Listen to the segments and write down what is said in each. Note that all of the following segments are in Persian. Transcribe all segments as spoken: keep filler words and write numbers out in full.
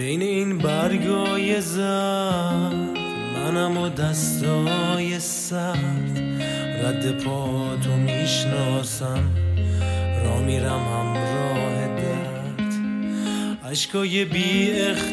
بین این برگای زرد منم و دستای سرد، رد پا تو میشناسم، را میرم همراه درد. عشقای بی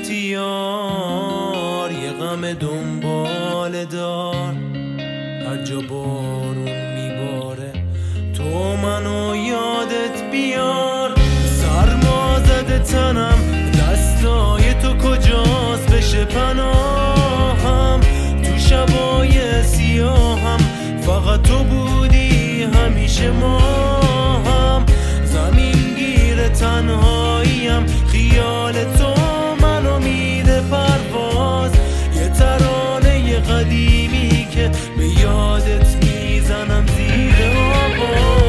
اختیار یه غم دنبال دار، هر جا بارون میباره تو منو یادت بیار. سرما زده تنم، دستای تو کجاست بشه پناهم، تو شبای سیاهم فقط تو بودی همیشه ما هم. زمین گیر تنهاییم، خیال تو منو میده پرواز، یه ترانه قدیمی که به یادت میزنم زیر آواز.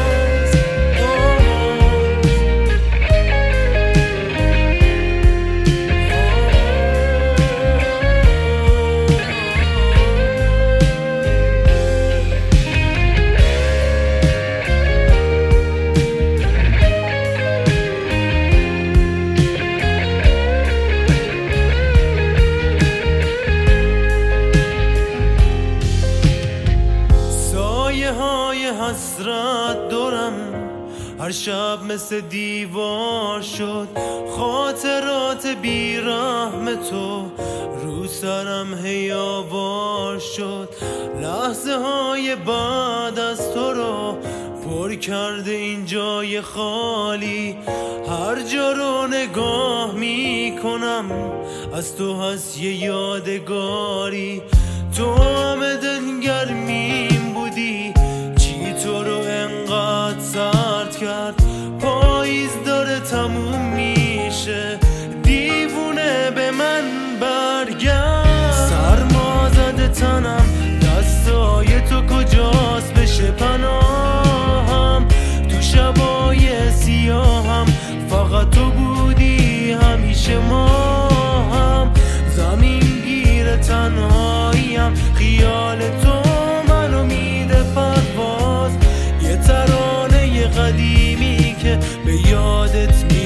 حسرت دارم، هر شب مثل دیوار شد، خاطرات بیرحم تو رو سرم هیاوار شد. لحظه های بعد از تو رو پر کرده این جای خالی، هر جا رو نگاه می کنم از تو هست یه یادگاری. تو همه دلگرمیم بودی، تو رو انقدر سرد کرد، پاییز داره تموم میشه، دیوونه به من برگرد. سرما زده تنم، دستای تو کجاست بشه پناهم، تو شبای سیاهم فقط تو بودی همیشه ما هم. زمین گیر تنهاییم، خیال تو منو میده پرواز، یه ترانه قدیمی که به یادت می